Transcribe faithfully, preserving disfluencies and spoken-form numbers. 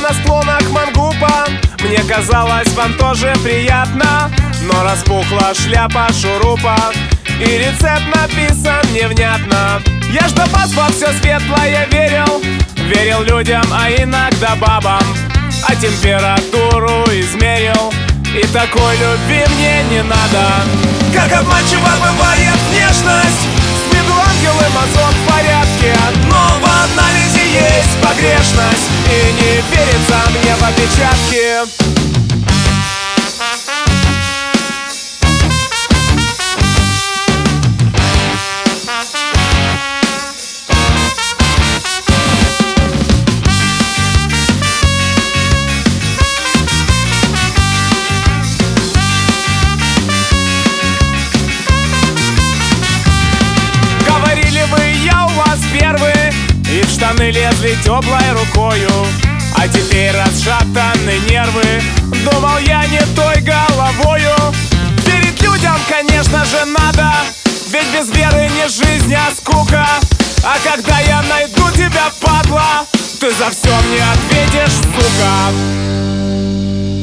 на склонах Мангупа. Мне казалось, вам тоже приятно, но распухла шляпа шурупа, и рецепт написан невнятно. Я ж до вас во все светлое верил, верил людям, а иногда бабам, а температуру измерил, и такой любви мне не надо. Как обманчиво бывает внешность, с виду ангел и мазок в порядке, но в анализе есть погрешность, и не верится мне в опечатки. Первые и в штаны лезли теплой рукою, а теперь расшатаны нервы. Думал я не той головою. Верить людям, конечно же, надо, ведь без веры не жизнь, а скука. А когда я найду тебя, падла, ты за все мне ответишь, сука.